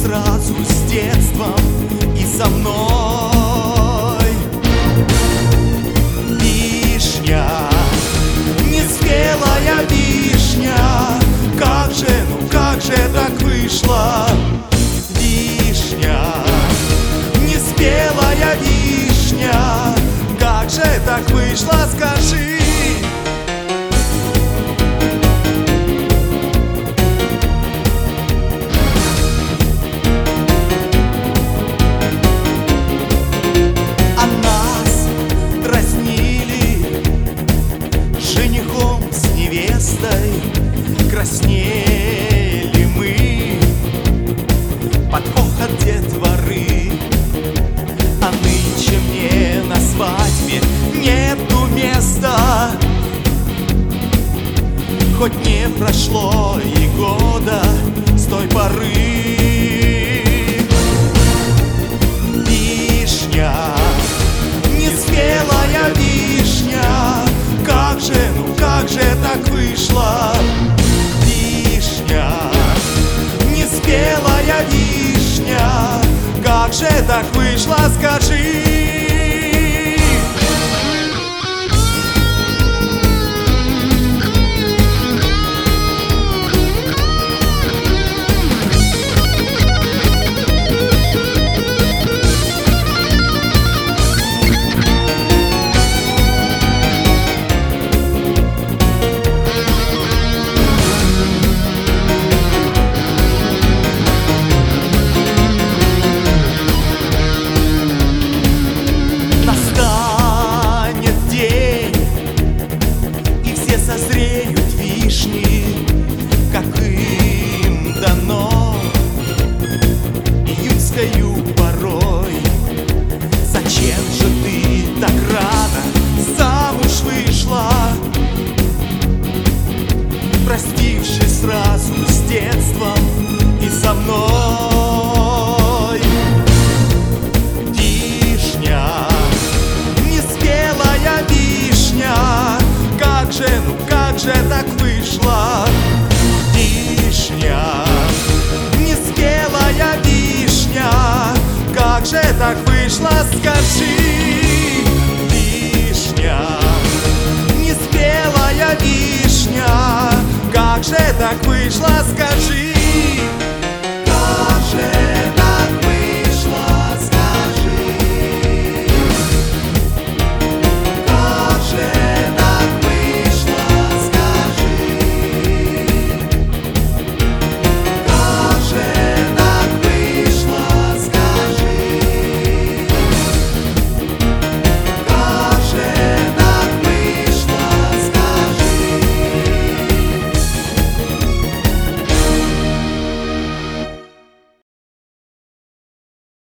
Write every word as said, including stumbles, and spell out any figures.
сразу с детством и со мной. Вишня, неспелая вишня, как же, ну как же так вышло? Вишня, неспелая вишня, как же так вышло, скажи? А нас дразнили женихом с невестой, краснели мы под хохот детворы. А нынче мне на свадьбе нету места, хоть не прошло и года с той поры. Вишня, неспелая вишня, как же, ну как же так вышло? Вишня, неспелая вишня, как же так вышло, скажи? Созреют вишни, как им дано, июньскою порой. Зачем же ты так рано замуж вышла, простившись сразу с детством и со мной? Вишня, неспелая вишня, как же, ну как же так вышло? Вишня, неспелая вишня, как же так вышло, скажи? Вишня, неспелая вишня, как же так вышло, скажи?